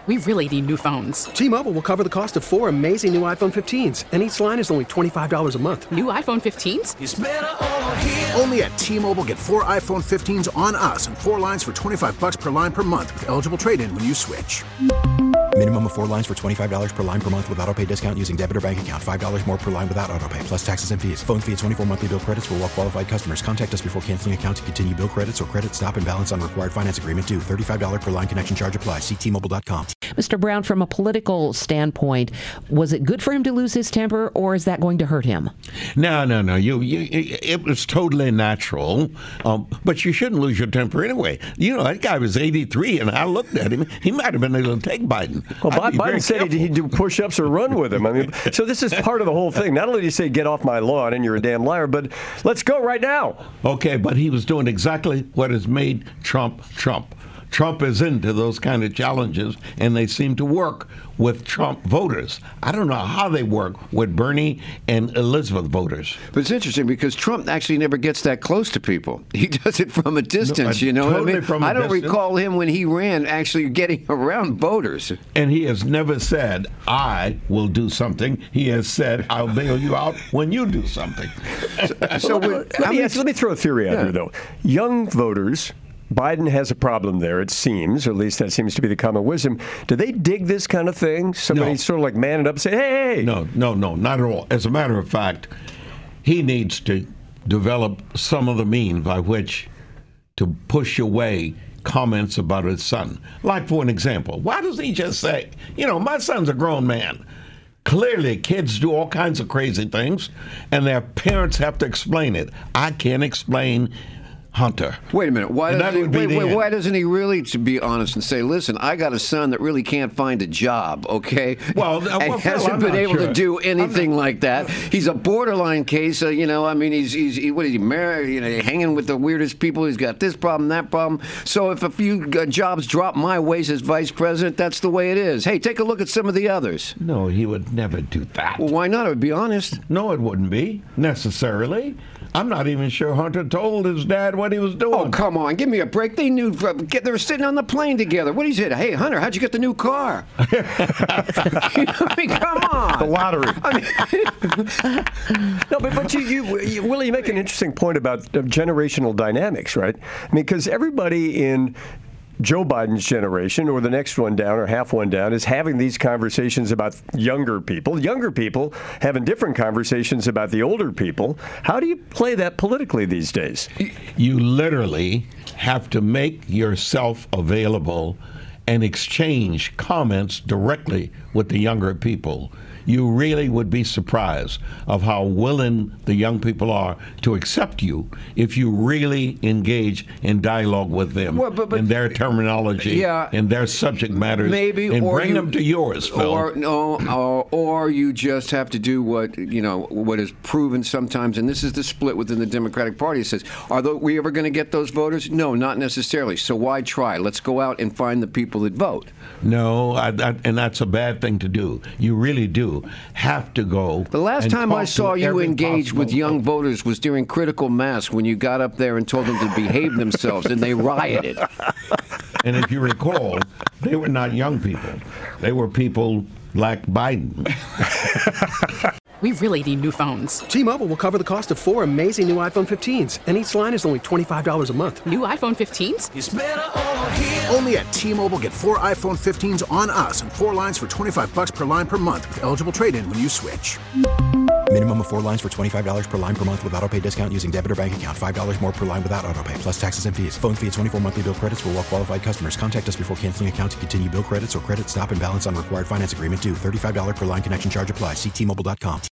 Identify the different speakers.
Speaker 1: We really need new phones.
Speaker 2: T-Mobile will cover the cost of 4 amazing new iPhone 15s, and each line is only $25 a month.
Speaker 1: New iPhone 15s?
Speaker 3: It's better over here.
Speaker 4: Only at T-Mobile, get 4 iPhone 15s on us and 4 lines for $25 per line per month with eligible trade-in when you switch.
Speaker 5: Minimum of 4 lines for $25 per line per month with autopay discount using debit or bank account. $5 more per line without autopay, plus taxes and fees. Phone fee at 24 monthly bill credits for well-qualified customers. Contact us before canceling account to continue bill credits or credit stop and balance on required finance agreement due. $35 per line connection charge applies. See T-Mobile.com.
Speaker 6: Mr. Brown, from a political standpoint, was it good for him to lose his temper, or is that going to hurt him?
Speaker 7: No. It was totally natural, but you shouldn't lose your temper anyway. You know, that guy was 83, and I looked at him. He might have been able to take Biden.
Speaker 8: Well, Biden said he'd do push-ups or run with him. I mean, so this is part of the whole thing. Not only do you say, get off my lawn and you're a damn liar, but let's go right now.
Speaker 7: Okay, but he was doing exactly what has made Trump Trump. Trump is into those kind of challenges, and they seem to work with Trump voters. I don't know how they work with Bernie and Elizabeth voters.
Speaker 9: But it's interesting because Trump actually never gets that close to people. He does it from a distance, you know
Speaker 7: totally
Speaker 9: what I mean? I don't recall him when he ran actually getting around voters.
Speaker 7: And he has never said, I will do something. He has said, I'll bail you out when you do something.
Speaker 8: Let me throw a theory out here, though. Young voters, Biden has a problem there, it seems, or at least that seems to be the common wisdom. Do they dig this kind of thing? Somebody sort of like man it up and say, hey!
Speaker 7: No, not at all. As a matter of fact, he needs to develop some of the means by which to push away comments about his son. Like, for an example, why doesn't he just say, my son's a grown man? Clearly, kids do all kinds of crazy things, and their parents have to explain it. I can't explain Hunter.
Speaker 9: Wait a minute. Why doesn't he really, to be honest, and say, listen, I got a son that really can't find a job, okay? And hasn't been able to do anything like that. He's a borderline case. He's married, hanging with the weirdest people. He's got this problem, that problem. So if a few jobs drop my way as vice president, that's the way it is. Hey, take a look at some of the others.
Speaker 7: No, he would never do that.
Speaker 9: Well, why not? I would be honest.
Speaker 7: No, it wouldn't be, necessarily. I'm not even sure Hunter told his dad what he was doing.
Speaker 9: Oh, come on. Give me a break. They knew. They were sitting on the plane together. What he said? Hey, Hunter, how'd you get the new car? I mean, come on.
Speaker 8: The lottery. No, but you Willie, you make an interesting point about generational dynamics, right? I mean, because everybody in Joe Biden's generation, or the next one down, or half one down, is having these conversations about younger people. Younger people having different conversations about the older people. How do you play that politically these days?
Speaker 7: You literally have to make yourself available and exchange comments directly with the younger people. You really would be surprised of how willing the young people are to accept you if you really engage in dialogue with them, in their terminology, in their subject matters, and bring them to yours, Phil.
Speaker 9: Or you just have to do what is proven sometimes, and this is the split within the Democratic Party. It says, are we ever going to get those voters? No, not necessarily. So why try? Let's go out and find the people that vote.
Speaker 7: No, and that's a bad thing to do. You really do have to go.
Speaker 9: The last time I saw you engage with young voters was during critical mass when you got up there and told them to behave themselves, and they rioted.
Speaker 7: And if you recall, they were not young people. They were people like Biden.
Speaker 1: We really need new phones.
Speaker 2: T-Mobile will cover the cost of 4 amazing new iPhone 15s, and each line is only $25 a month.
Speaker 1: New iPhone 15s?
Speaker 3: It's better over here.
Speaker 4: Only at T-Mobile, get 4 iPhone 15s on us and 4 lines for $25 per line per month with eligible trade-in when you switch.
Speaker 5: Minimum of 4 lines for $25 per line per month with autopay discount using debit or bank account. $5 more per line without autopay, plus taxes and fees. Phone fee at 24 monthly bill credits for well-qualified customers. Contact us before canceling account to continue bill credits or credit stop and balance on required finance agreement due. $35 per line connection charge applies. See T-Mobile.com.